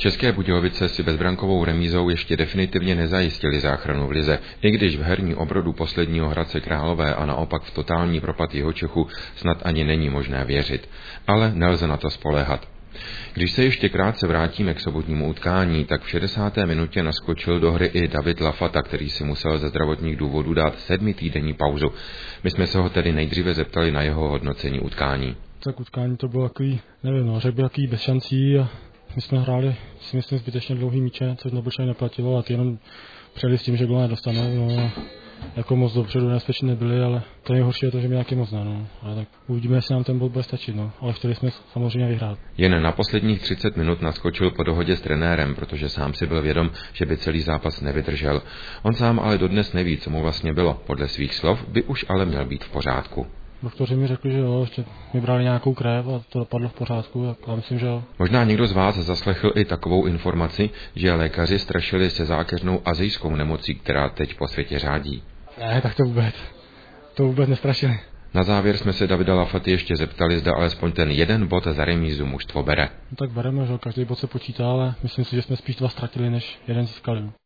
České Budějovice si bezbrankovou remízou ještě definitivně nezajistili záchranu v lize, i když v herní obrodu posledního Hradce Králové a naopak v totální propad Jihočechu snad ani není možné věřit. Ale nelze na to spoléhat. Když se ještě krátce vrátíme k sobotnímu utkání, tak v 60. minutě naskočil do hry i David Lafata, který si musel ze zdravotních důvodů dát 7týdenní pauzu. My jsme se ho tedy nejdříve zeptali na jeho hodnocení utkání. Tak utkání to bylo takový, nevím, řekl bych takový bez šancí a my jsme hráli, si myslím, zbytečně dlouhý míče, což obyčejně neplatilo a ty jenom přijeli s tím, že gól nedostanou. No, jako moc dopředu nebezpečně nebyli, ale to nejhorší je to, že mi taky moc ne. No. Ale tak uvidíme, jestli nám ten bod bude stačit, no. Ale chtěli jsme samozřejmě vyhrát. Jen na posledních 30 minut naskočil po dohodě s trenérem, protože sám si byl vědom, že by celý zápas nevydržel. On sám ale dodnes neví, co mu vlastně bylo. Podle svých slov by už ale měl být v pořádku. Doktoři mi řekli, že jo, že mi brali nějakou krev a to dopadlo v pořádku, tak já myslím, že jo. Možná někdo z vás zaslechl i takovou informaci, že lékaři strašili se zákeřnou asijskou nemocí, která teď po světě řádí. Ne, tak to vůbec nestrašili. Na závěr jsme se Davida Lafaty ještě zeptali, zda alespoň ten jeden bod za remízu mužstvo bere. No tak bereme, že každý bod se počítá, ale myslím si, že jsme spíš 2 ztratili, než 1 získali.